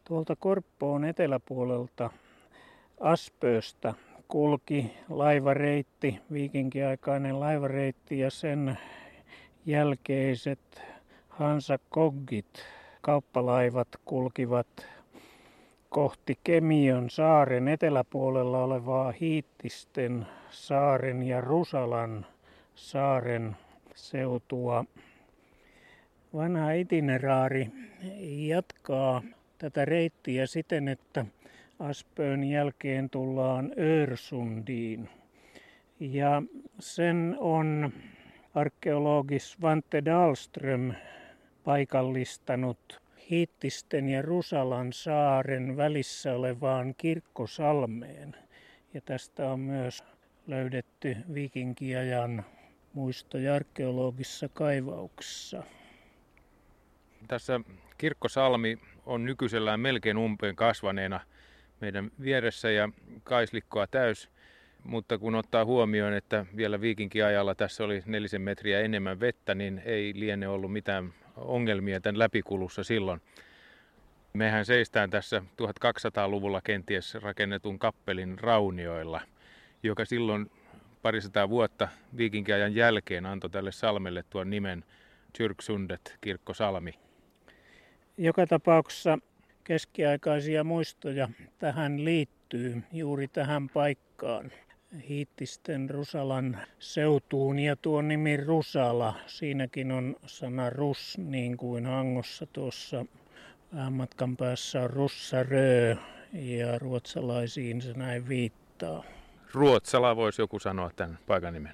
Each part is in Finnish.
Tuolta Korppoon eteläpuolelta Aspööstä kulki laivareitti, viikinkiaikainen laivareitti ja sen jälkeiset Hansakoggit, kauppalaivat kulkivat kohti Kemiön saaren eteläpuolella olevaa Hiittisten saaren ja Rusalan saaren seutua. Vanha itineraari jatkaa tätä reittiä siten, että Aspöön jälkeen tullaan Örsundiin. Ja sen on arkeologi Svante Dahlström paikallistanut Hiittisten ja Rusalan saaren välissä olevaan Kirkkosalmeen. Ja tästä on myös löydetty viikinkiajan muistoja arkeologisissa kaivauksissa. Tässä Kirkkosalmi on nykyisellään melkein umpeen kasvaneena meidän vieressä ja kaislikkoa täys, mutta kun ottaa huomioon, että vielä viikinkiajalla tässä oli 4 metriä enemmän vettä, niin ei liene ollut mitään ongelmia tämän läpikulussa silloin. Mehän seistään tässä 1200-luvulla kenties rakennetun kappelin raunioilla, joka silloin parisataa vuotta viikinkiajan jälkeen antoi tälle salmelle tuon nimen Kyrksundet, Kirkkosalmi. Joka tapauksessa keskiaikaisia muistoja tähän liittyy, juuri tähän paikkaan, Hiittisten Rusalan seutuun, ja tuo nimi Rusala, siinäkin on sana rus, niin kuin Hangossa tuossa vähän matkan päässä on Russarö, ja ruotsalaisiin se näin viittaa. Ruotsala voisi joku sanoa tämän paikan nimen.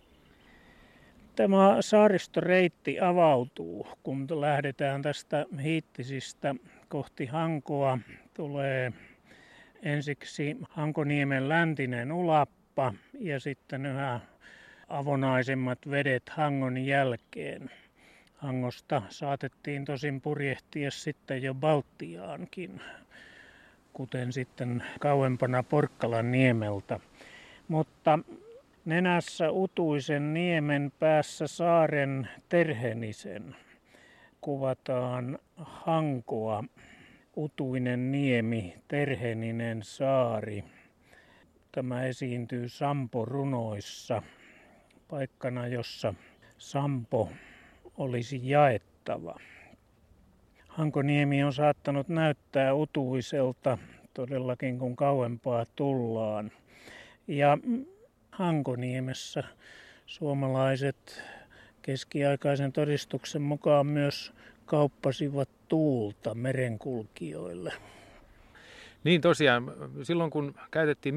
Tämä saaristoreitti avautuu, kun lähdetään tästä Hiittisistä kohti Hankoa. Tulee ensiksi Hankoniemen läntinen ulappa ja sitten yhä avonaisemmat vedet Hangon jälkeen. Hangosta saatettiin tosin purjehtia sitten jo Baltiaankin, kuten sitten kauempana Porkkalan niemeltä. Mutta nenässä Utuisen niemen, päässä saaren Terhenisen kuvataan Hankoa, Utuinen niemi, Terheninen saari. Tämä esiintyy Sampo-runoissa, paikkana jossa Sampo olisi jaettava. Hankoniemi on saattanut näyttää utuiselta todellakin, kun kauempaa tullaan. Ja Hankoniemessä suomalaiset keskiaikaisen todistuksen mukaan myös kauppasivat tuulta merenkulkijoille. Niin tosiaan, silloin kun käytettiin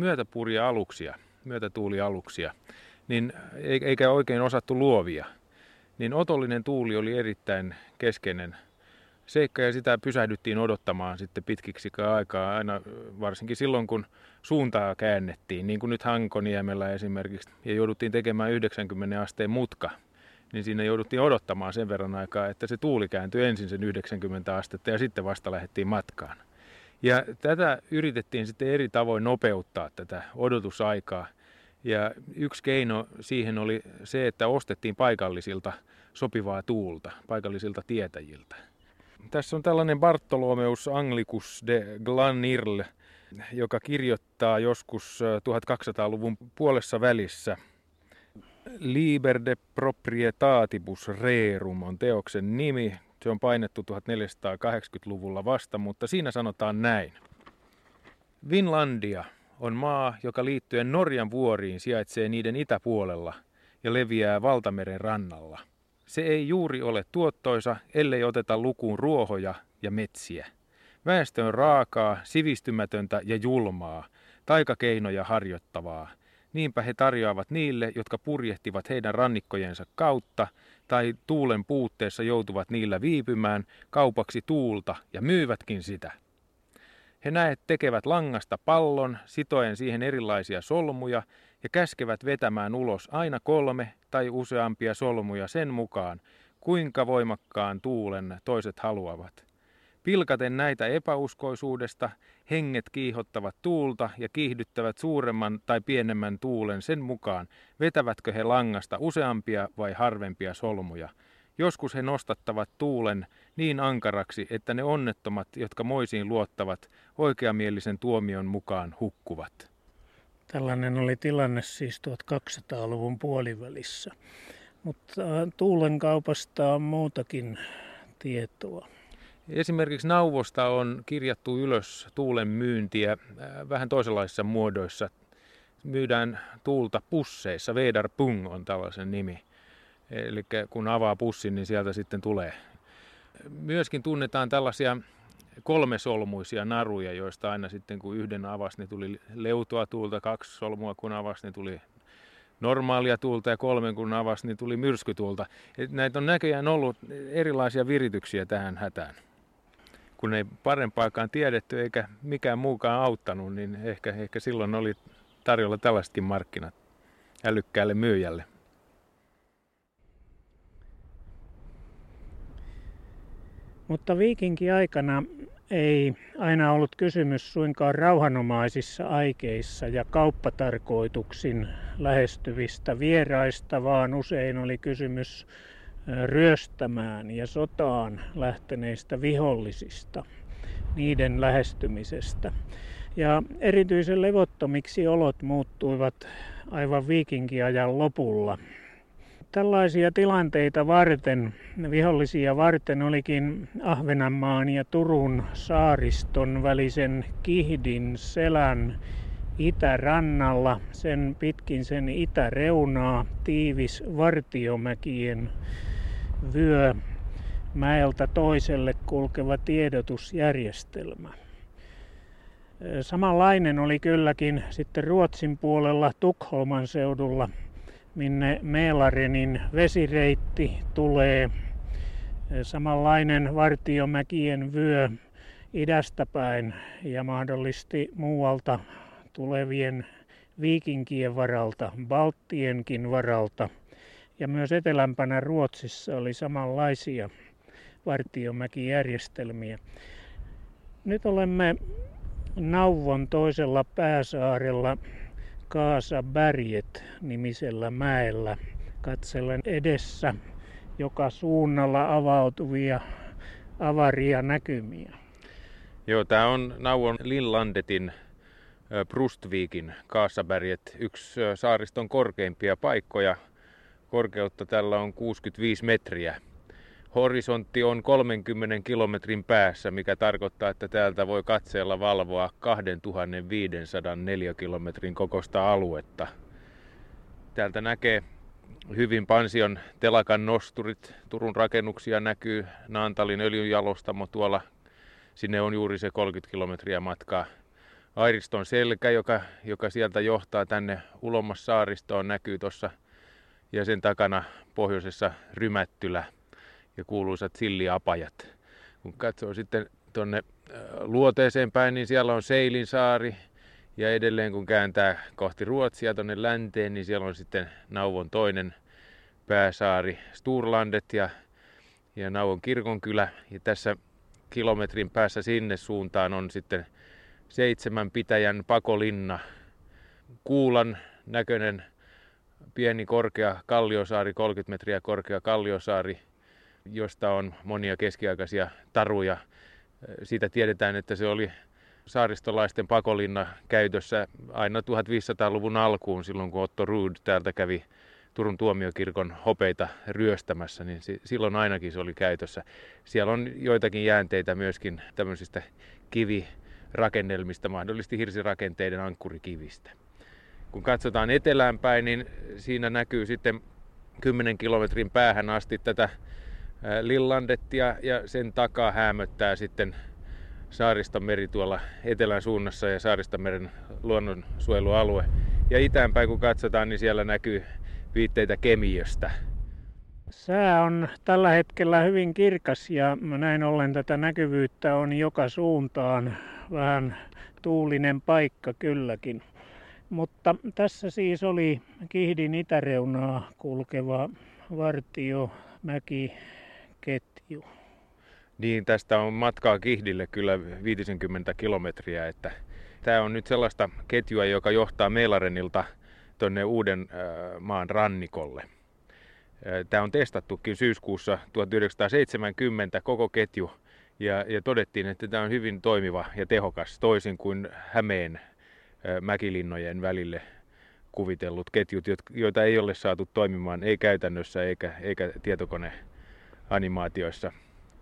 myötätuulialuksia, niin eikä oikein osattu luovia, niin otollinen tuuli oli erittäin keskeinen seikka ja sitä pysähdyttiin odottamaan sitten pitkiksi aikaa, aina varsinkin silloin kun suuntaa käännettiin, niin kuin nyt Hankoniemellä esimerkiksi, ja jouduttiin tekemään 90 asteen mutka, niin siinä jouduttiin odottamaan sen verran aikaa, että se tuuli kääntyi ensin sen 90 astetta ja sitten vasta lähdettiin matkaan. Ja tätä yritettiin sitten eri tavoin nopeuttaa tätä odotusaikaa. Ja yksi keino siihen oli se, että ostettiin paikallisilta sopivaa tuulta, paikallisilta tietäjiltä. Tässä on tällainen Bartholomeus Anglicus de Glanirle, joka kirjoittaa joskus 1200-luvun puolessa välissä. Liber de proprietatibus rerum on teoksen nimi. Se on painettu 1480-luvulla vasta, mutta siinä sanotaan näin. Vinlandia on maa, joka liittyen Norjan vuoriin sijaitsee niiden itäpuolella ja leviää Valtameren rannalla. Se ei juuri ole tuottoisa, ellei oteta lukuun ruohoja ja metsiä. Väestö on raakaa, sivistymätöntä ja julmaa, taikakeinoja harjoittavaa. Niinpä he tarjoavat niille, jotka purjehtivat heidän rannikkojensa kautta tai tuulen puutteessa joutuvat niillä viipymään, kaupaksi tuulta ja myyvätkin sitä. He näet tekevät langasta pallon, sitoen siihen erilaisia solmuja ja käskevät vetämään ulos aina 3 tai useampia solmuja sen mukaan, kuinka voimakkaan tuulen toiset haluavat. Pilkaten näitä epäuskoisuudesta, henget kiihottavat tuulta ja kiihdyttävät suuremman tai pienemmän tuulen sen mukaan, vetävätkö he langasta useampia vai harvempia solmuja, Joskus he nostattavat tuulen niin ankaraksi, että ne onnettomat, jotka moisiin luottavat, oikeamielisen tuomion mukaan hukkuvat. Tällainen oli tilanne siis 1200-luvun puolivälissä. Mutta tuulen kaupasta on muutakin tietoa. Esimerkiksi Nauvosta on kirjattu ylös tuulen myyntiä vähän toisenlaisissa muodoissa. Myydään tuulta pusseissa, Vedarpung on tällaisen nimi. Eli kun avaa pussin, niin sieltä sitten tulee. Myöskin tunnetaan tällaisia kolmesolmuisia naruja, joista aina sitten kun yhden avasi, niin tuli leutoa tuulta, 2 solmua kun avasi, niin tuli normaalia tuulta ja 3 kun avasi, niin tuli myrskytuulta. Näitä on näköjään ollut erilaisia virityksiä tähän hätään. Kun ei parempaakaan tiedetty eikä mikään muukaan auttanut, niin ehkä silloin oli tarjolla tällaisetkin markkinat älykkäälle myyjälle. Mutta viikinkiaikana ei aina ollut kysymys suinkaan rauhanomaisissa aikeissa ja kauppatarkoituksin lähestyvistä vieraista, vaan usein oli kysymys ryöstämään ja sotaan lähteneistä vihollisista, niiden lähestymisestä. Ja erityisen levottomiksi olot muuttuivat aivan viikinkiajan lopulla. Tällaisia tilanteita varten, vihollisia varten olikin Ahvenanmaan ja Turun saariston välisen Kihdin selän itärannalla, sen pitkin sen itäreunaa, tiivis Vartiomäkien vyö, mäeltä toiselle kulkeva tiedotusjärjestelmä. Samanlainen oli kylläkin sitten Ruotsin puolella Tukholman seudulla, minne Mälarenin vesireitti tulee. Samanlainen Vartiomäkien vyö idästä päin ja mahdollisesti muualta tulevien viikinkien varalta, balttienkin varalta. Ja myös etelämpänä Ruotsissa oli samanlaisia Vartiomäki-järjestelmiä. Nyt olemme Nauvon toisella pääsaarella Kaasaberget-nimisellä mäellä katsellen edessä joka suunnalla avautuvia avaria näkymiä. Joo, tämä on Nauvon Linlandetin Brustvikin Kaasaberget, yksi saariston korkeimpia paikkoja. Korkeutta tällä on 65 metriä. Horisontti on 30 kilometrin päässä, mikä tarkoittaa, että täältä voi katseella valvoa 2500 neliökilometrin kokoista aluetta. Täältä näkee hyvin Pansion telakan nosturit. Turun rakennuksia näkyy, Naantalin öljynjalostamo tuolla. Sinne on juuri se 30 kilometriä matkaa. Airiston selkä, joka sieltä johtaa tänne Ulommas-saaristoon, näkyy tuossa. Ja sen takana pohjoisessa Rymättylä ja kuuluisat silliapajat. Kun katsoo sitten tuonne luoteeseen päin, niin siellä on Seilinsaari. Ja edelleen kun kääntää kohti Ruotsia tuonne länteen, niin siellä on sitten Nauvon toinen pääsaari Sturlandet ja Nauvon kirkonkylä. Ja tässä kilometrin päässä sinne suuntaan on sitten 7 pitäjän pakolinna. Kuulan näköinen pieni korkea kalliosaari, 30 metriä korkea kalliosaari, josta on monia keskiaikaisia taruja. Siitä tiedetään, että se oli saaristolaisten pakolinna käytössä aina 1500-luvun alkuun, silloin kun Otto Ruud täältä kävi Turun tuomiokirkon hopeita ryöstämässä, niin silloin ainakin se oli käytössä. Siellä on joitakin jäänteitä myöskin tämmöisistä kivirakennelmista, mahdollisesti hirsirakenteiden ankkurikivistä. Kun katsotaan etelään päin, niin siinä näkyy sitten 10 kilometrin päähän asti tätä Linlandettia ja sen takaa häämöttää sitten Saaristomeri tuolla etelän suunnassa ja Saaristomeren luonnonsuojelualue. Ja itäänpäin kun katsotaan, niin siellä näkyy viitteitä Kemiöstä. Sää on tällä hetkellä hyvin kirkas ja näin ollen tätä näkyvyyttä on joka suuntaan. Vähän tuulinen paikka kylläkin. Mutta tässä siis oli Kihdin itäreunaa kulkeva Vartiomäki-ketju. Niin, tästä on matkaa Kihdille kyllä 50 kilometriä. Että tämä on nyt sellaista ketjua, joka johtaa Mälarenilta tuonne Uudenmaan rannikolle. Tämä on testattukin syyskuussa 1970 koko ketju ja todettiin, että tämä on hyvin toimiva ja tehokas toisin kuin Hämeen mäkilinnojen välille kuvitellut ketjut, joita ei ole saatu toimimaan ei käytännössä eikä tietokoneanimaatioissa.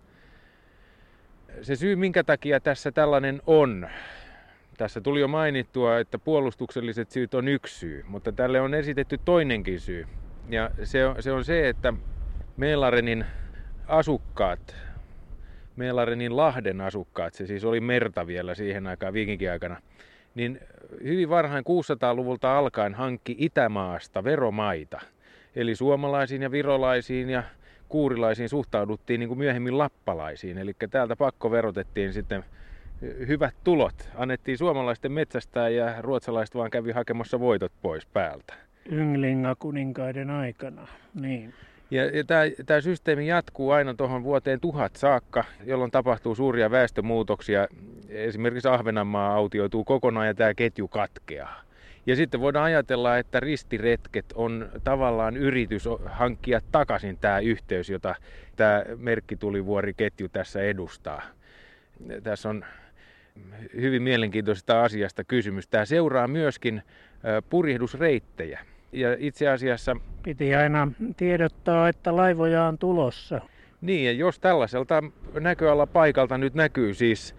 Se syy, minkä takia tässä tällainen on, tässä tuli jo mainittua, että puolustukselliset syyt on yksi syy, mutta tälle on esitetty toinenkin syy. Ja se on se, että Mälarenin asukkaat, Mälarenin lahden asukkaat, se siis oli merta vielä siihen aikaan viikinkiaikana, niin hyvin varhain 600-luvulta alkaen hankki Itämaasta veromaita. Eli suomalaisiin ja virolaisiin ja kuurilaisiin suhtauduttiin niin kuin myöhemmin lappalaisiin. Eli täältä pakkoverotettiin sitten hyvät tulot. Annettiin suomalaisten metsästää ja ruotsalaiset vaan kävi hakemassa voitot pois päältä. Ynglinga-kuninkaiden aikana, niin. Ja tämä systeemi jatkuu aina tuohon vuoteen 1000 saakka, jolloin tapahtuu suuria väestömuutoksia. Esimerkiksi Ahvenanmaa autioituu kokonaan ja tämä ketju katkeaa. Ja sitten voidaan ajatella, että ristiretket on tavallaan yritys hankkia takaisin tämä yhteys, jota tämä merkkitulivuoriketju tässä edustaa. Tässä on hyvin mielenkiintoisesta asiasta kysymys. Tämä seuraa myöskin purjehdusreittejä. Ja itse asiassa piti aina tiedottaa, että laivoja on tulossa. Niin, ja jos tällaiselta näköalapaikalta nyt näkyy siis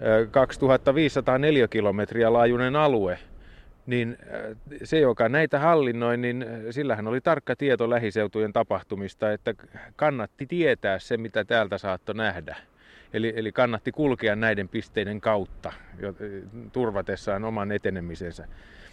2504 kilometriä laajuinen alue, niin se, joka näitä hallinnoi, niin sillähän oli tarkka tieto lähiseutujen tapahtumista, että kannatti tietää se, mitä täältä saattoi nähdä. Eli kannatti kulkea näiden pisteiden kautta turvatessaan oman etenemisensä.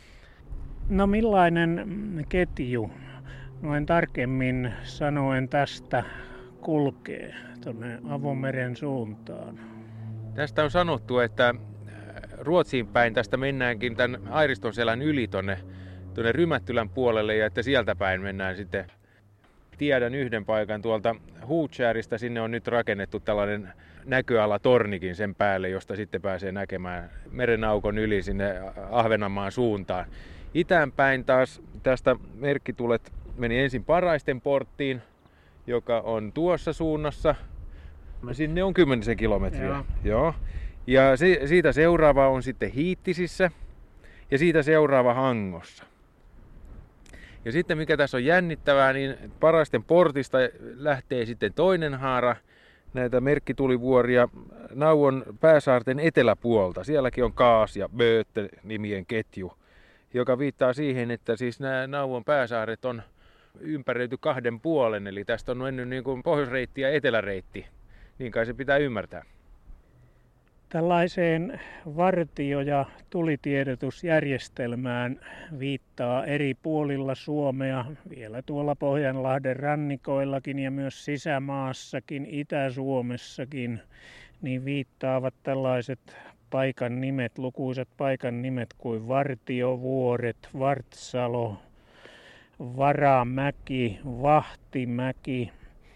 No millainen ketju, noin tarkemmin sanoen tästä kulkee tuonne Avomeren suuntaan? Tästä on sanottu, että Ruotsiin päin tästä mennäänkin tämän Airistonselän yli tuonne Rymättylän puolelle ja että sieltä päin mennään sitten. Tiedän yhden paikan tuolta Hootskäristä, sinne on nyt rakennettu tällainen näköalatornikin sen päälle, josta sitten pääsee näkemään merenaukon yli sinne Ahvenanmaan suuntaan. Itään päin taas tästä merkkitulet meni ensin Paraisten porttiin, joka on tuossa suunnassa. Sinne on 10 kilometriä. Joo. Ja siitä seuraava on sitten Hiittisissä ja siitä seuraava Hangossa. Ja sitten mikä tässä on jännittävää, niin Paraisten portista lähtee sitten toinen haara näitä merkkitulivuoria Nauvon pääsaarten eteläpuolta. Sielläkin on Kaas ja Böötte nimien ketju, joka viittaa siihen, että siis nämä Nauvon pääsaaret on ympäröity kahden puolen, eli tästä on mennyt niin kuin pohjoisreitti ja eteläreitti. Niin kai se pitää ymmärtää. Tällaiseen vartio- ja tulitiedotusjärjestelmään viittaa eri puolilla Suomea, vielä tuolla Pohjanlahden rannikoillakin ja myös sisämaassakin, Itä-Suomessakin, niin viittaavat tällaiset paikan nimet, lukuisat paikan nimet kuin Vartiovuoret, Vartsalo, Varamäki, Vahtimäki,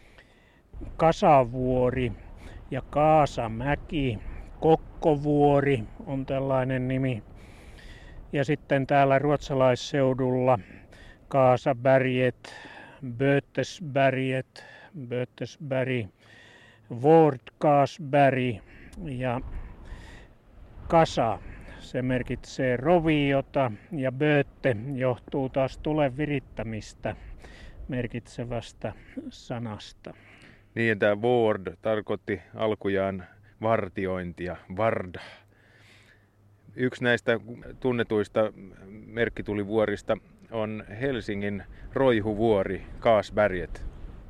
Kasavuori ja Kaasamäki. Kokkovuori on tällainen nimi. Ja sitten täällä ruotsalaisseudulla Kaasaberget, Bötesberg, Vårdkasberg ja Kasa. Se merkitsee roviota ja Böte johtuu taas tulen virittämistä merkitsevästä sanasta. Niin, tämä Vård tarkoitti alkujaan vartiointia, Varda. Yksi näistä tunnetuista merkkitulivuorista on Helsingin Roihuvuori, Kaasberget.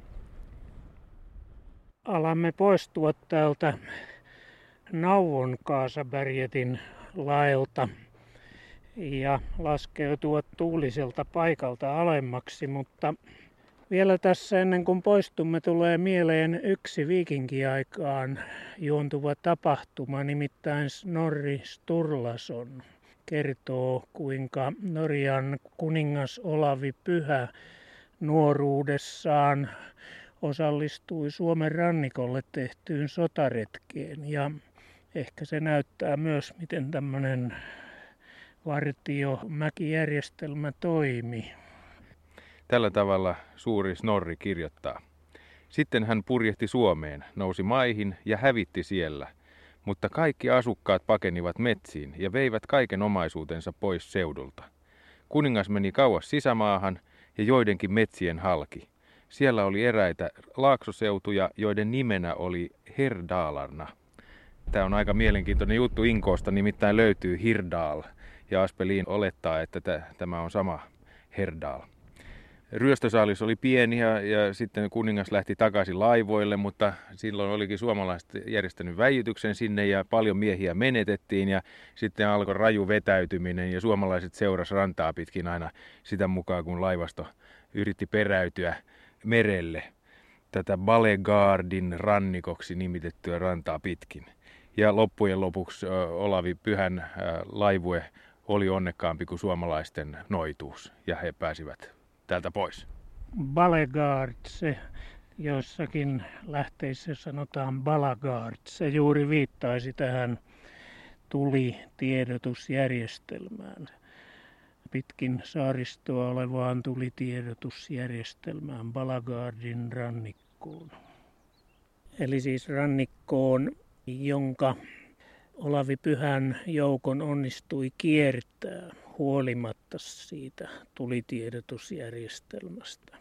Alamme poistua täältä Nauvon Kaasabergetin laelta ja laskeutua tuuliselta paikalta alemmaksi, mutta vielä tässä ennen kuin poistumme tulee mieleen yksi viikinkiaikaan juontuva tapahtuma, nimittäin Snorri Sturlason kertoo, kuinka Norjan kuningas Olavi Pyhä nuoruudessaan osallistui Suomen rannikolle tehtyyn sotaretkeen. Ja ehkä se näyttää myös, miten tämmöinen vartiomäkijärjestelmä toimi. Tällä tavalla suuri Snorri kirjoittaa. Sitten hän purjehti Suomeen, nousi maihin ja hävitti siellä. Mutta kaikki asukkaat pakenivat metsiin ja veivät kaiken omaisuutensa pois seudulta. Kuningas meni kauas sisämaahan ja joidenkin metsien halki. Siellä oli eräitä laaksoseutuja, joiden nimenä oli Herdalarna. Tämä on aika mielenkiintoinen juttu Inkoosta, nimittäin löytyy Hirdal. Ja Aspelin olettaa, että tämä on sama Herdal. Ryöstösaalis oli pieni ja sitten kuningas lähti takaisin laivoille, mutta silloin olikin suomalaiset järjestänyt väijytyksen sinne ja paljon miehiä menetettiin ja sitten alkoi raju vetäytyminen ja suomalaiset seurasi rantaa pitkin aina sitä mukaan, kun laivasto yritti peräytyä merelle tätä Balegardin rannikoksi nimitettyä rantaa pitkin. Ja loppujen lopuksi Olavi Pyhän laivue oli onnekkaampi kuin suomalaisten noituus ja he pääsivät täältä pois. Balegard, se joissakin lähteissä sanotaan Balagard, se juuri viittaisi tähän tulitiedotusjärjestelmään. Pitkin saaristoa olevaan tulitiedotusjärjestelmään Balagardin rannikkoon. Eli siis rannikkoon, jonka Olavi Pyhän joukon onnistui kiertää huolimatta siitä tulitiedotusjärjestelmästä.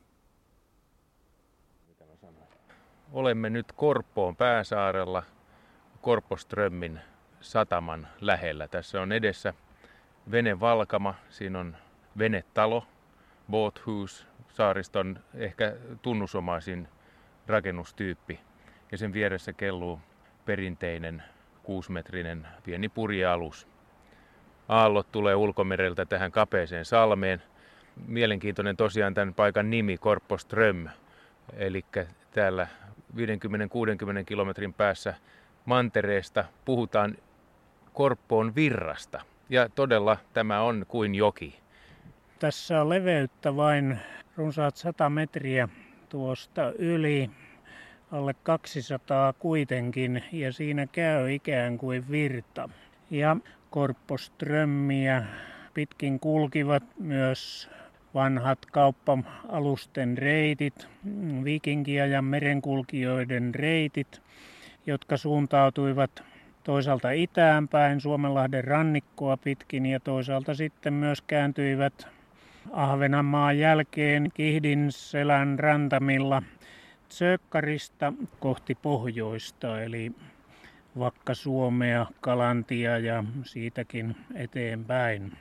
Olemme nyt Korppoon pääsaarella Korpoströmmin sataman lähellä. Tässä on edessä venevalkama, siinä on venetalo, boathus, saariston ehkä tunnusomaisin rakennustyyppi. Ja sen vieressä kelluu perinteinen 6-metrinen pieni purjealus. Aallot tulee ulkomereltä tähän kapeeseen salmeen. Mielenkiintoinen tosiaan tämän paikan nimi, Korpoström. Eli täällä 50-60 kilometrin päässä mantereesta puhutaan Korppoon virrasta. Ja todella tämä on kuin joki. Tässä on leveyttä vain runsaat 100 metriä tuosta yli, alle 200 kuitenkin, ja siinä käy ikään kuin virta. Ja Korpoströmmiä pitkin kulkivat myös vanhat kauppa-alusten reitit, viikinkiajan merenkulkijoiden reitit, jotka suuntautuivat toisaalta itään päin Suomenlahden rannikkoa pitkin ja toisaalta sitten myös kääntyivät Ahvenanmaan jälkeen Kihdinselän rantamilla Tsökkarista kohti pohjoista, eli Vakka-Suomea, Kalantia ja siitäkin eteenpäin.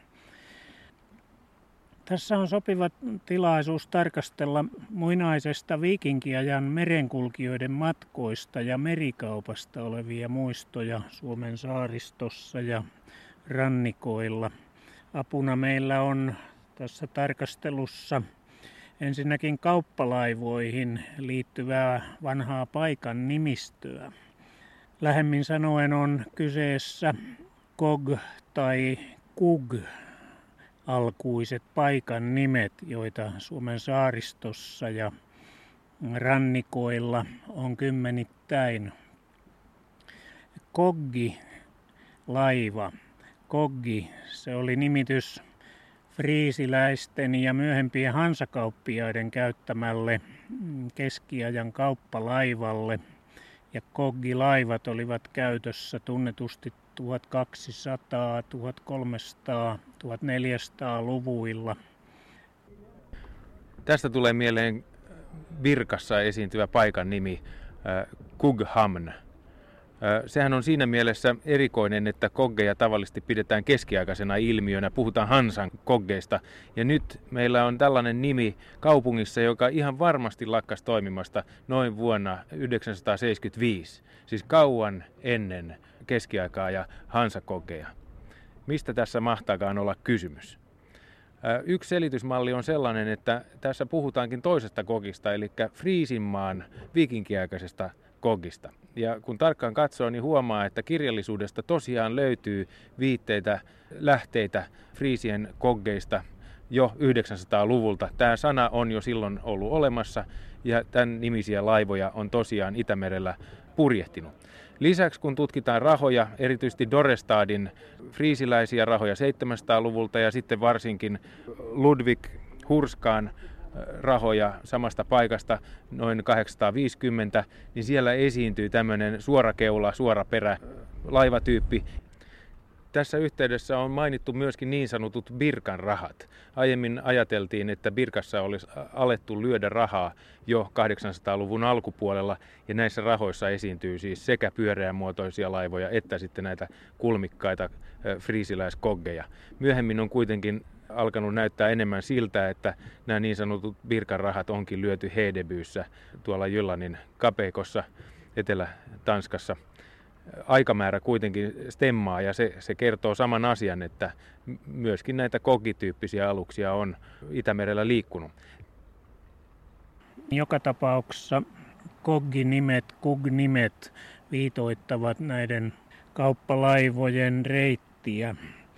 Tässä on sopiva tilaisuus tarkastella muinaisesta viikinkiajan merenkulkijoiden matkoista ja merikaupasta olevia muistoja Suomen saaristossa ja rannikoilla. Apuna meillä on tässä tarkastelussa ensinnäkin kauppalaivoihin liittyvää vanhaa paikan nimistöä. Lähemmin sanoen on kyseessä Kog tai Kug alkuiset paikan nimet, joita Suomen saaristossa ja rannikoilla on kymmenittäin. Koggi, laiva. Koggi, se oli nimitys friisiläisten ja myöhempien hansakauppiaiden käyttämälle keskiajan kauppalaivalle. Ja koggilaivat olivat käytössä tunnetusti 1200, 1300, 1400-luvuilla. Tästä tulee mieleen Virkassa esiintyvä paikan nimi Kughamn. Sehän on siinä mielessä erikoinen, että koggeja tavallisesti pidetään keskiaikaisena ilmiönä. Puhutaan Hansan koggeista. Ja nyt meillä on tällainen nimi kaupungissa, joka ihan varmasti lakkasi toimimasta noin vuonna 1975. Siis kauan ennen keskiaikaa ja Hansakoggeja. Mistä tässä mahtaakaan olla kysymys? Yksi selitysmalli on sellainen, että tässä puhutaankin toisesta kogista, eli Friisinmaan viikinkiaikaisesta kogista. Ja kun tarkkaan katsoo, niin huomaa, että kirjallisuudesta tosiaan löytyy viitteitä, lähteitä friisien koggeista jo 900-luvulta. Tämä sana on jo silloin ollut olemassa ja tämän nimisiä laivoja on tosiaan Itämerellä purjehtinut. Lisäksi kun tutkitaan rahoja, erityisesti Dorestadin friisiläisiä rahoja 700-luvulta ja sitten varsinkin Ludwig Hurskaan rahoja samasta paikasta, noin 850, niin siellä esiintyy tämmöinen suorakeula, suoraperä laivatyyppi. Tässä yhteydessä on mainittu myöskin niin sanotut Birkan rahat. Aiemmin ajateltiin, että Birkassa olisi alettu lyödä rahaa jo 800-luvun alkupuolella, ja näissä rahoissa esiintyy siis sekä pyöreämuotoisia laivoja että sitten näitä kulmikkaita friisiläiskoggeja. Myöhemmin on kuitenkin alkanut näyttää enemmän siltä, että nämä niin sanotut Birkan rahat onkin lyöty Hedebyssä tuolla Jyllanin kapeikossa Etelä-Tanskassa. Aikamäärä kuitenkin stemmaa, ja se kertoo saman asian, että myöskin näitä koggityyppisiä aluksia on Itämerellä liikkunut. Joka tapauksessa kogginimet, kug-nimet viitoittavat näiden kauppalaivojen reittiä.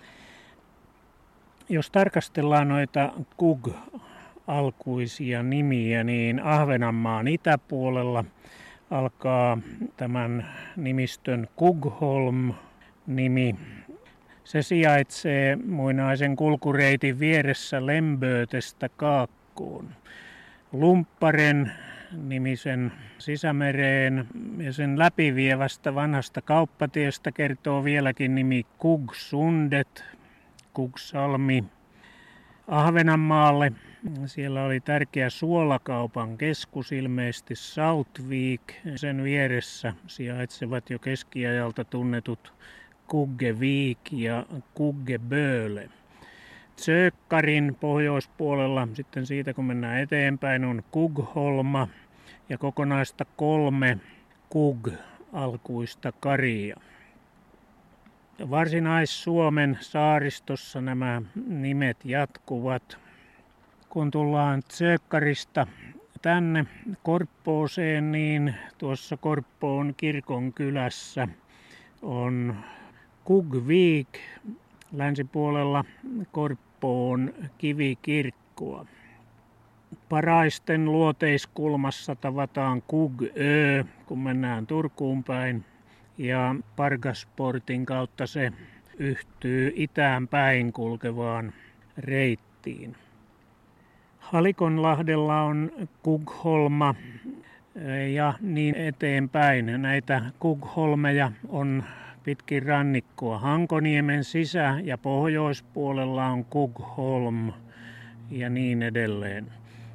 Jos tarkastellaan noita kug-alkuisia nimiä, niin Ahvenanmaan itäpuolella alkaa tämän nimistön Kugholm-nimi. Se sijaitsee muinaisen kulkureitin vieressä Lemböötestä Kaakkoon. Lumpparen nimisen sisämereen ja sen läpivievästä vanhasta kauppatiestä kertoo vieläkin nimi Kugsundet, Kugsalmi. Ahvenanmaalle siellä oli tärkeä suolakaupan keskus, ilmeisesti Saltvik. Sen vieressä sijaitsevat jo keskiajalta tunnetut Kuggevik ja Kuggeböle. Tsökkarin pohjoispuolella, sitten siitä kun mennään eteenpäin, on Kugholma ja kokonaista 3 Kug-alkuista karia. Varsinais-Suomen saaristossa nämä nimet jatkuvat. Kun tullaan Tsökkarista tänne Korppooseen, niin tuossa Korppoon kirkon kylässä on Kugvik, länsipuolella Korppoon kivikirkkoa. Paraisten luoteiskulmassa tavataan Kugö, kun mennään Turkuun päin, ja Pargasportin kautta se yhtyy itään päin kulkevaan reittiin. Halikonlahdella on Kugholma ja niin eteenpäin. Näitä Kugholmeja on pitkin rannikkoa. Hankoniemen sisä- ja pohjoispuolella on Kugholm ja niin edelleen.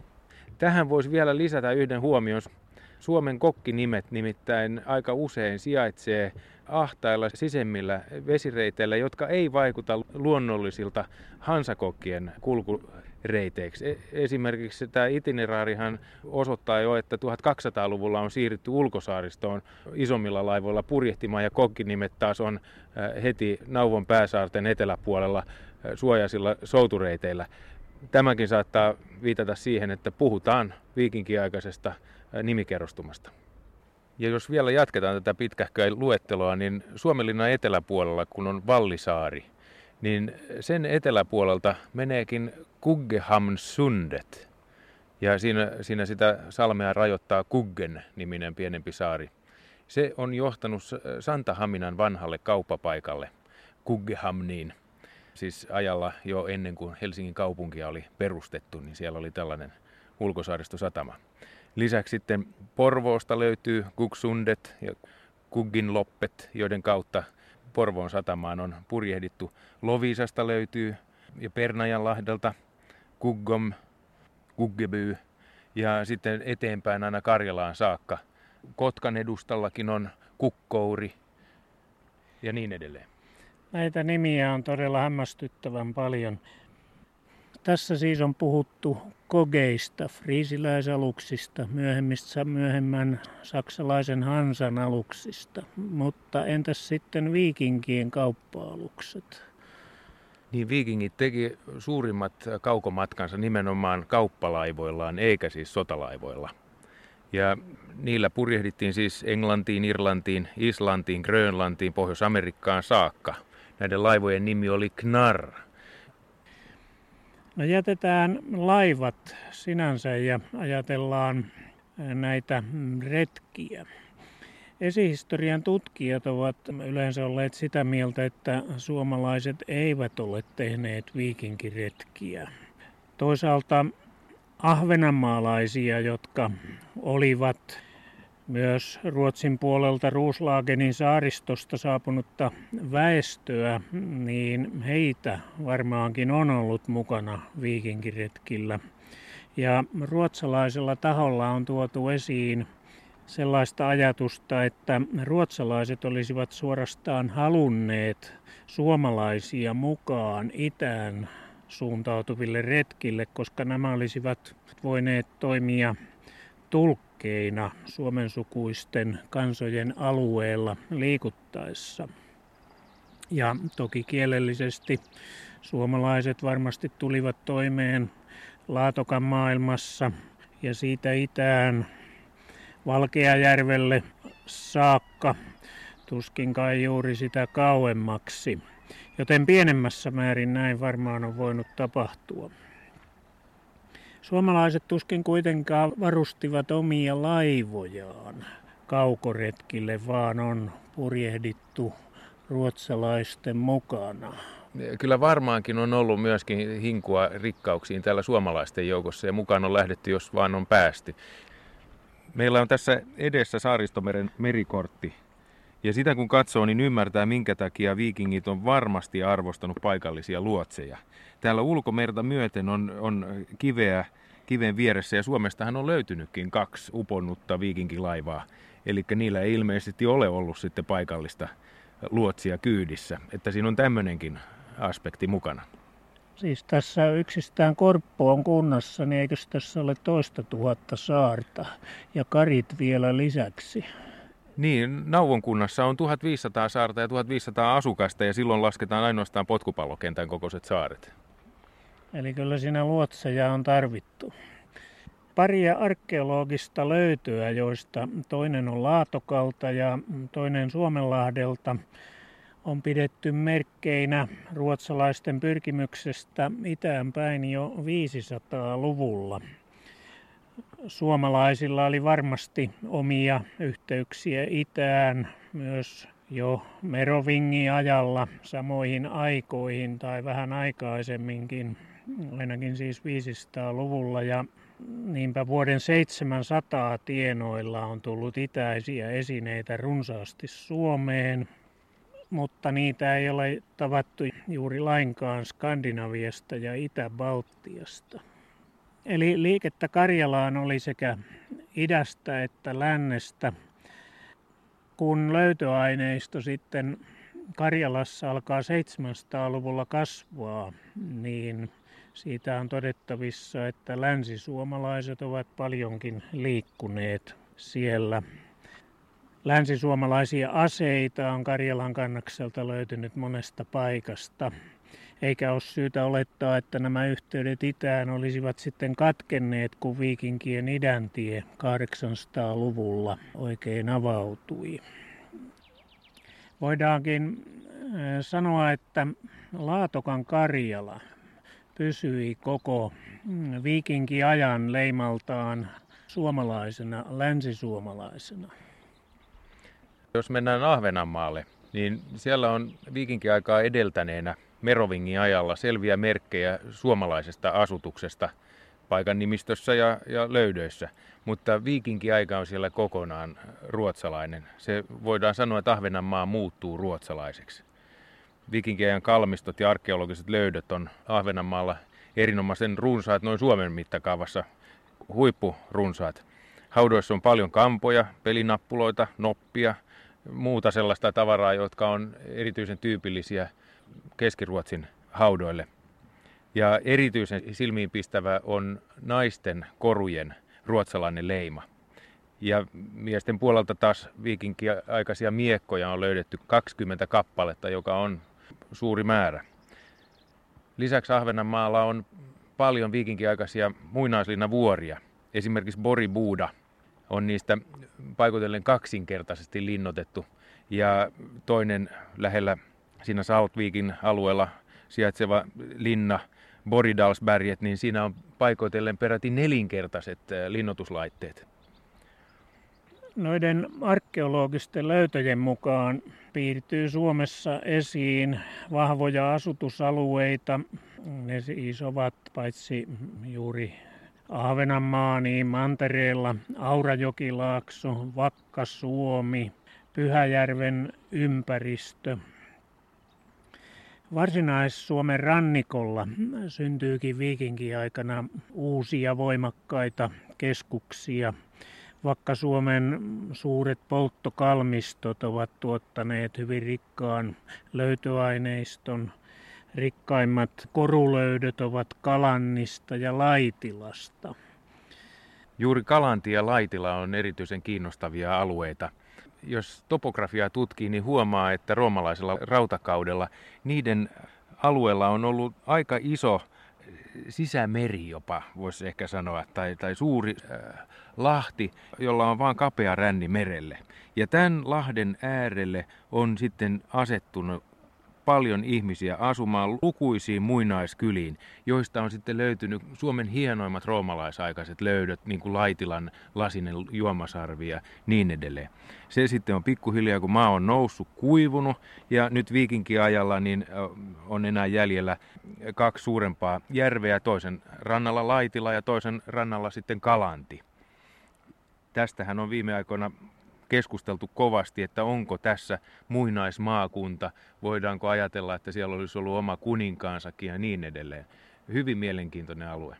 Tähän voisi vielä lisätä yhden huomion. Suomen kokkinimet nimittäin aika usein sijaitsee ahtailla sisemmillä vesireiteillä, jotka ei vaikuta luonnollisilta hansakokkien kulkureiteiksi. Esimerkiksi tämä itineraarihan osoittaa jo, että 1200-luvulla on siirrytty ulkosaaristoon isommilla laivoilla purjehtimaan, ja kokkinimet taas on heti Nauvon pääsaarten eteläpuolella suojaisilla soutureiteillä. Tämäkin saattaa viitata siihen, että puhutaan viikinkiaikaisesta nimikerrostumasta. Ja jos vielä jatketaan tätä pitkähköä luetteloa, niin Suomenlinnan eteläpuolella, kun on Vallisaari, niin sen eteläpuolelta meneekin Kuggehamnsundet. Ja siinä sitä salmea rajoittaa Kuggen-niminen pienempi saari. Se on johtanut Santahaminan vanhalle kauppapaikalle, Kuggehamniin. Siis ajalla jo ennen kuin Helsingin kaupunkia oli perustettu, niin siellä oli tällainen ulkosaaristosatama. Lisäksi sitten Porvoosta löytyy Kugsundet ja Kugginloppet, joiden kautta Porvoon satamaan on purjehdittu. Loviisasta löytyy ja Pernajanlahdelta Kuggom, Kuggeby ja sitten eteenpäin aina Karjalaan saakka. Kotkan edustallakin on Kukkouri ja niin edelleen. Näitä nimiä on todella hämmästyttävän paljon. Tässä siis on puhuttu kogeista, friisiläisaluksista, myöhemmän saksalaisen Hansan aluksista. Mutta entäs sitten viikinkien kauppa-alukset? Niin, viikingit teki suurimmat kaukomatkansa nimenomaan kauppalaivoillaan, eikä siis sotalaivoilla. Ja niillä purjehdittiin siis Englantiin, Irlantiin, Islantiin, Grönlantiin, Pohjois-Amerikkaan saakka. Näiden laivojen nimi oli Knarr. No jätetään laivat sinänsä ja ajatellaan näitä retkiä. Esihistorian tutkijat ovat yleensä olleet sitä mieltä, että suomalaiset eivät ole tehneet viikinkiretkiä. Toisaalta ahvenanmaalaisia, jotka olivat myös Ruotsin puolelta Roslagenin saaristosta saapunutta väestöä, niin heitä varmaankin on ollut mukana viikinkiretkillä. Ja ruotsalaisella taholla on tuotu esiin sellaista ajatusta, että ruotsalaiset olisivat suorastaan halunneet suomalaisia mukaan itään suuntautuville retkille, koska nämä olisivat voineet toimia tulkkeina suomensukuisten kansojen alueella liikuttaessa. Ja toki kielellisesti suomalaiset varmasti tulivat toimeen Laatokan maailmassa ja siitä itään Valkeajärvelle saakka, tuskin kai juuri sitä kauemmaksi, joten pienemmässä määrin näin varmaan on voinut tapahtua. Suomalaiset tuskin kuitenkaan varustivat omia laivojaan kaukoretkille, vaan on purjehdittu ruotsalaisten mukana. Kyllä varmaankin on ollut myöskin hinkua rikkauksiin täällä suomalaisten joukossa ja mukaan on lähdetty, jos vaan on päästy. Meillä on tässä edessä Saaristomeren merikortti. Ja sitä kun katsoo, niin ymmärtää, minkä takia viikingit on varmasti arvostanut paikallisia luotseja. Täällä ulkomerta myöten on kiven vieressä ja Suomestahan on löytynytkin 2 uponnutta viikinkilaivaa. Eli niillä ei ilmeisesti ole ollut sitten paikallista luotsia kyydissä. Että siinä on tämmöinenkin aspekti mukana. Siis tässä yksistään Korppo on kunnassa, niin eikös tässä ole 2 000 saarta ja karit vielä lisäksi? Niin, Nauvon kunnassa on 1500 saarta ja 1500 asukasta ja silloin lasketaan ainoastaan potkupallokentän kokoiset saaret. Eli kyllä siinä luotseja on tarvittu. Paria arkeologista löytöä, joista toinen on Laatokalta ja toinen Suomenlahdelta, on pidetty merkkeinä ruotsalaisten pyrkimyksestä itään päin jo 500-luvulla. Suomalaisilla oli varmasti omia yhteyksiä itään myös jo Merovingi-ajalla samoihin aikoihin tai vähän aikaisemminkin, ainakin siis 500-luvulla. Ja niinpä vuoden 700 tienoilla on tullut itäisiä esineitä runsaasti Suomeen, mutta niitä ei ole tavattu juuri lainkaan Skandinaviasta ja Itä-Baltiasta. Eli liikettä Karjalaan oli sekä idästä että lännestä. Kun löytöaineisto sitten Karjalassa alkaa 700-luvulla kasvaa, niin siitä on todettavissa, että länsisuomalaiset ovat paljonkin liikkuneet siellä. Länsisuomalaisia aseita on Karjalan kannakselta löytynyt monesta paikasta. Eikä ole syytä olettaa, että nämä yhteydet itään olisivat sitten katkenneet, kun viikinkien idäntie 800-luvulla oikein avautui. Voidaankin sanoa, että Laatokan Karjala pysyi koko viikinkiajan leimaltaan suomalaisena, länsisuomalaisena. Jos mennään Ahvenanmaalle, niin siellä on viikinkiaikaa edeltäneenä Merovingin ajalla selviä merkkejä suomalaisesta asutuksesta paikan nimistössä ja löydöissä, mutta viikinkiaika on siellä kokonaan ruotsalainen. Se voidaan sanoa, että Ahvenanmaa muuttuu ruotsalaiseksi. Viikinkiajan kalmistot ja arkeologiset löydöt on Ahvenanmaalla erinomaisen runsaat noin Suomen mittakaavassa, huippurunsaat. Haudoissa on paljon kampoja, pelinappuloita, noppia, muuta sellaista tavaraa, jotka on erityisen tyypillisiä Keski-Ruotsin haudoille. Ja erityisen silmiinpistävä on naisten korujen ruotsalainen leima. Ja miesten puolelta taas viikinkiaikaisia miekkoja on löydetty 20 kappaletta, joka on suuri määrä. Lisäksi Ahvenanmaalla on paljon viikinkiaikaisia muinaislinnavuoria. Esimerkiksi Boribuuda on niistä paikoitellen kaksinkertaisesti linnoitettu. Ja toinen lähellä siinä Saltvikin alueella sijaitseva linna Boridalsberget, niin siinä on paikoitellen peräti 4-kertaiset linnoituslaitteet. Noiden arkeologisten löytöjen mukaan piirtyy Suomessa esiin vahvoja asutusalueita Ne siis ovat paitsi juuri Ahvenanmaa, niin mantereella Aurajokilaakso, Vakka-Suomi, Pyhäjärven ympäristö. Varsinais-Suomen rannikolla syntyykin viikinkiaikana uusia voimakkaita keskuksia. Vakka-Suomen suuret polttokalmistot ovat tuottaneet hyvin rikkaan löytöaineiston. Rikkaimmat korulöydöt ovat Kalannista ja Laitilasta. Juuri Kalanti ja Laitila on erityisen kiinnostavia alueita. Jos topografiaa tutkii, niin huomaa, että roomalaisella rautakaudella niiden alueella on ollut aika iso sisämeri jopa, voisi ehkä sanoa, tai suuri lahti, jolla on vain kapea ränni merelle. Ja tämän lahden äärelle on sitten asettunut paljon ihmisiä asumaan lukuisiin muinaiskyliin, joista on sitten löytynyt Suomen hienoimmat roomalaisaikaiset löydöt, niin kuin Laitilan lasinen juomasarvi ja niin edelleen. Se sitten on pikkuhiljaa, kun maa on noussut, kuivunut, ja nyt viikinkiajalla niin on enää jäljellä 2 suurempaa järveä, toisen rannalla Laitila ja toisen rannalla sitten Kalanti. Tästähän on viime aikoina keskusteltu kovasti, että onko tässä muinaismaakunta, voidaanko ajatella, että siellä olisi ollut oma kuninkaansakin ja niin edelleen. Hyvin mielenkiintoinen alue.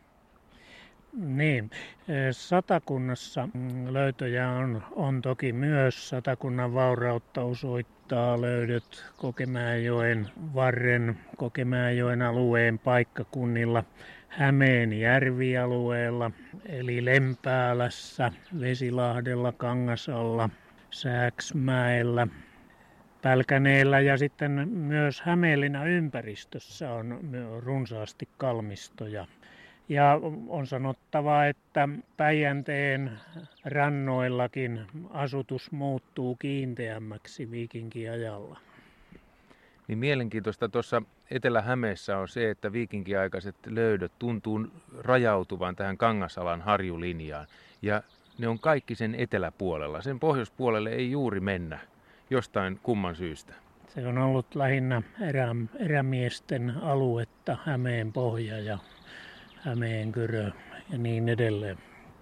Niin, Satakunnassa löytöjä on toki myös. Satakunnan vaurautta osoittaa löydöt Kokemäenjoen varren, Kokemäenjoen alueen paikkakunnilla, Hämeen järvialueella, eli Lempäälässä, Vesilahdella, Kangasalla, Sääksmäellä, Pälkäneellä ja sitten myös Hämeenlinnan ympäristössä on runsaasti kalmistoja. Ja on sanottava, että Päijänteen rannoillakin asutus muuttuu kiinteämmäksi viikinkiajalla. Niin mielenkiintoista tuossa Etelä-Hämeessä on se, että viikinkiaikaiset löydöt tuntuu rajautuvan tähän Kangasalan harjulinjaan. Ja ne on kaikki sen eteläpuolella. Sen pohjoispuolelle ei juuri mennä jostain kumman syystä. Se on ollut lähinnä erämiesten aluetta, Hämeenpohja ja Hämeenkyrö ja niin edelleen.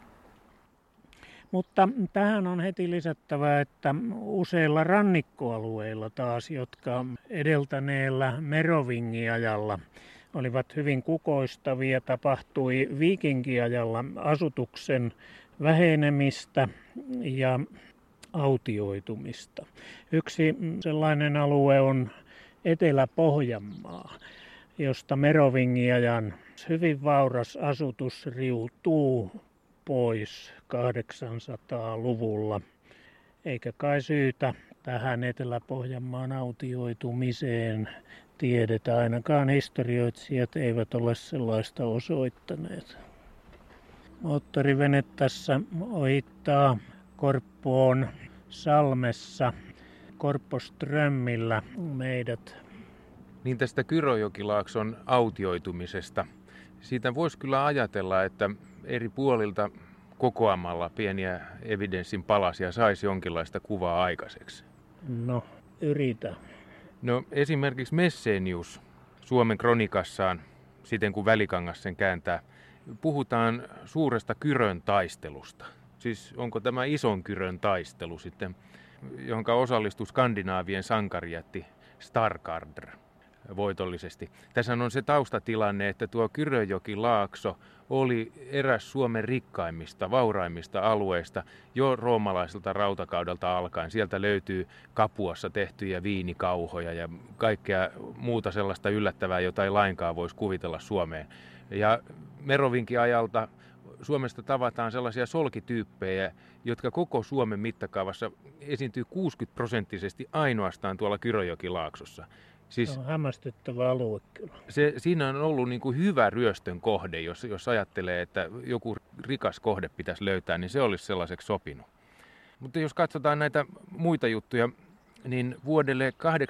Mutta tähän on heti lisättävä, että useilla rannikkoalueilla taas, jotka edeltäneellä Merovingiajalla olivat hyvin kukoistavia, tapahtui viikinkiajalla asutuksen vähenemistä ja autioitumista. Yksi sellainen alue on Etelä-Pohjanmaa, josta Merovingiajan hyvin vauras asutus riutuu pois 800-luvulla. Eikä kai syytä tähän Etelä-Pohjanmaan autioitumiseen tiedetä. Ainakaan historioitsijat eivät ole sellaista osoittaneet. Moottorivene tässä ohittaa Korppoon salmessa Korppoströmmillä meidät. Niin tästä Kyröjokilaakson autioitumisesta. Siitä voisi kyllä ajatella, että eri puolilta kokoamalla pieniä evidenssin palasia saisi jonkinlaista kuvaa aikaiseksi. No, yritä. No esimerkiksi Messenius Suomen kronikassaan, siten kun Välikangas sen kääntää, puhutaan suuresta Kyrön taistelusta. Siis onko tämä ison Kyrön taistelu sitten, jonka osallistui Skandinaavien sankarijätti Stargardr voitollisesti. Tässä on se taustatilanne, että tuo Kyröjokilaakso oli eräs Suomen rikkaimmista, vauraimmista alueista jo roomalaiselta rautakaudelta alkaen. Sieltä löytyy Kapuassa tehtyjä viinikauhoja ja kaikkea muuta sellaista yllättävää, jota ei lainkaan voisi kuvitella Suomeen. Ja Merovingiajalta Suomesta tavataan sellaisia solkityyppejä, jotka koko Suomen mittakaavassa esiintyy 60% ainoastaan tuolla Kyröjokilaaksossa. Siis se on hämmästyttävä alue kyllä. Siinä on ollut niin kuin hyvä ryöstön kohde, jos ajattelee, että joku rikas kohde pitäisi löytää, niin se olisi sellaiseksi sopinut. Mutta jos katsotaan näitä muita juttuja, niin vuodelle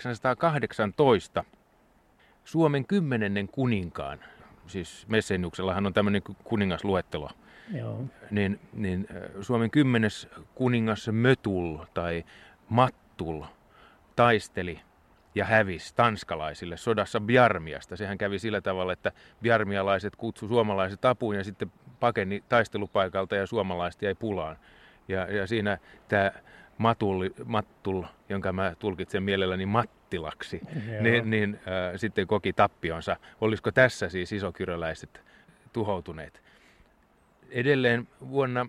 818 Suomen 10. kuninkaan, siis Messeniuksellahan on tämmöinen kuningasluettelo, Joo. Niin Suomen 10. kuningas Mötul tai Mattul taisteli ja hävisi tanskalaisille sodassa Bjarmiasta. Sehän kävi sillä tavalla, että bjarmialaiset kutsu suomalaiset apuun ja sitten pakeni taistelupaikalta ja suomalaiset jäi pulaan. Ja siinä tämä Mattul, jonka mä tulkitsen mielelläni Mattilaksi, sitten koki tappionsa. Olisiko tässä siis isokyröläiset tuhoutuneet? Edelleen vuonna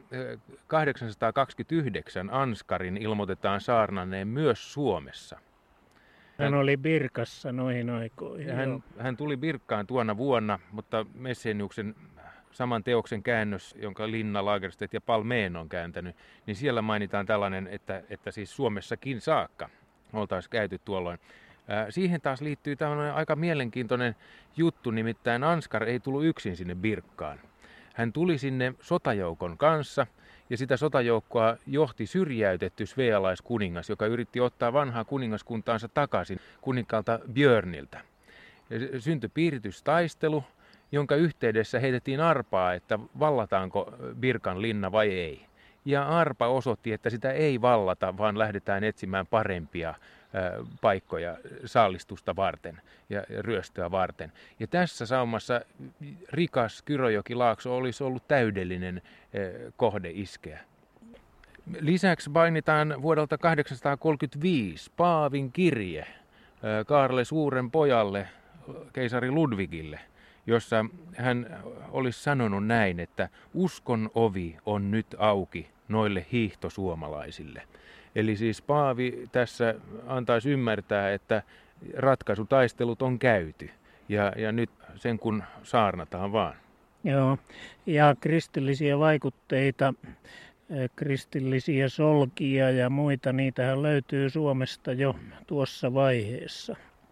829 Anskarin ilmoitetaan saarnanneen myös Suomessa. Hän oli Birkassa noihin aikoihin. Hän tuli Birkkaan tuona vuonna, mutta Messeniuksen saman teoksen käännös, jonka Linna Lagerstedt ja Palmeen on kääntänyt, niin siellä mainitaan tällainen, että siis Suomessakin saakka oltaisiin käyty tuolloin. Siihen taas liittyy tämmöinen aika mielenkiintoinen juttu, nimittäin Anskar ei tullut yksin sinne Birkkaan. Hän tuli sinne sotajoukon kanssa ja sitä sotajoukkoa johti syrjäytetty svealaiskuningas, joka yritti ottaa vanhaa kuningaskuntaansa takaisin kuninkaalta Björniltä. Ja syntyi piiritystaistelu, jonka yhteydessä heitettiin arpaa, että vallataanko Birkan linna vai ei. Ja arpa osoitti, että sitä ei vallata, vaan lähdetään etsimään parempia paikkoja saalistusta varten ja ryöstöä varten. Ja tässä saumassa rikas Kyröjokilaakso olisi ollut täydellinen kohde iskeä. Lisäksi mainitaan vuodelta 835 Paavin kirje Kaarle Suuren pojalle, keisari Ludvigille, jossa hän olisi sanonut näin, että uskon ovi on nyt auki noille hiihtosuomalaisille. Eli siis Paavi tässä antaisi ymmärtää, että ratkaisutaistelut on käyty ja nyt sen kun saarnataan vaan. Joo, ja kristillisiä vaikutteita, kristillisiä solkia ja muita, niitähän löytyy Suomesta jo tuossa vaiheessa.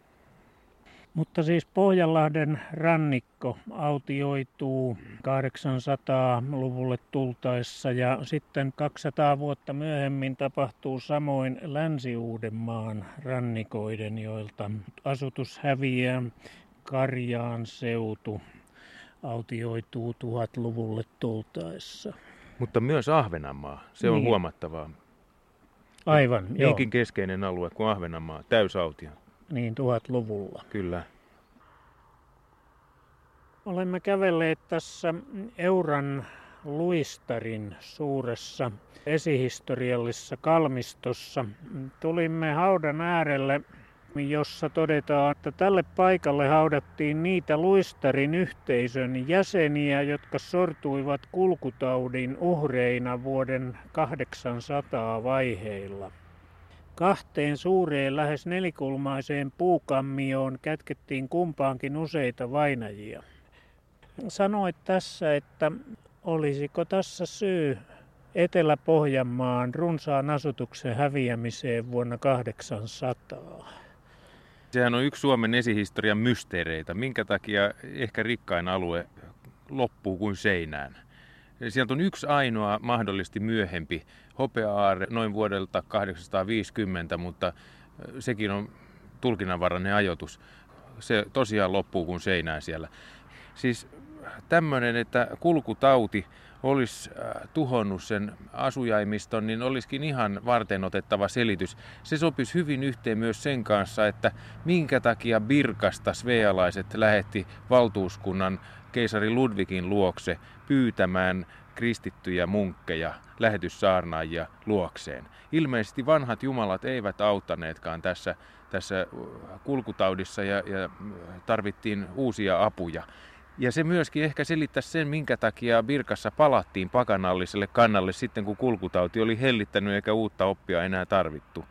Mutta siis Pohjanlahden rannikko autioituu 800-luvulle tultaessa ja sitten 200 vuotta myöhemmin tapahtuu samoin Länsi-Uudenmaan rannikoiden, joilta asutus häviää. Karjaan seutu autioituu 1000-luvulle tultaessa. Mutta myös Ahvenanmaa, se on huomattavaa. Aivan, joo. Niinkin keskeinen alue kuin Ahvenanmaa, täysautio. Niin, 1000-luvulla. Kyllä. Olemme kävelleet tässä Euran luistarin suuressa esihistoriallisessa kalmistossa. Tulimme haudan äärelle, jossa todetaan, että tälle paikalle haudattiin niitä luistarin yhteisön jäseniä, jotka sortuivat kulkutaudin uhreina vuoden 800 vaiheilla. 2 suureen lähes nelikulmaiseen puukammioon kätkettiin kumpaankin useita vainajia. Sanoit tässä, että olisiko tässä syy Etelä-Pohjanmaan runsaan asutuksen häviämiseen vuonna 800? Sehän on yksi Suomen esihistorian mysteereitä. Minkä takia ehkä rikkain alue loppuu kuin seinään? Sieltä on yksi ainoa mahdollisesti myöhempi hopea-aarre noin vuodelta 850, mutta sekin on tulkinnanvarainen ajoitus. Se tosiaan loppuu kuin seinään siellä. Siis tämmöinen, että kulkutauti olisi tuhonnut sen asujaimiston, niin olisikin ihan varteenotettava selitys. Se sopisi hyvin yhteen myös sen kanssa, että minkä takia Birkasta svealaiset lähetti valtuuskunnan keisari Ludvigin luokse pyytämään kristittyjä munkkeja, lähetyssaarnaajia luokseen. Ilmeisesti vanhat jumalat eivät auttaneetkaan tässä kulkutaudissa ja tarvittiin uusia apuja. Ja se myöskin ehkä selittäisi sen, minkä takia Birkassa palattiin pakanalliselle kannalle sitten, kun kulkutauti oli hellittänyt eikä uutta oppia enää tarvittu.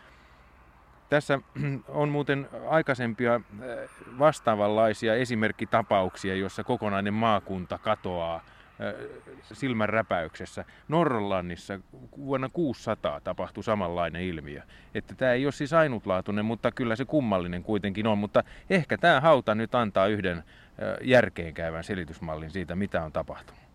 Tässä on muuten aikaisempia vastaavanlaisia esimerkkitapauksia, jossa kokonainen maakunta katoaa silmänräpäyksessä. Norrlannissa vuonna 600 tapahtui samanlainen ilmiö. Että tämä ei ole siis ainutlaatuinen, mutta kyllä se kummallinen kuitenkin on. Mutta ehkä tämä hauta nyt antaa yhden järkeenkäyvän selitysmallin siitä, mitä on tapahtunut.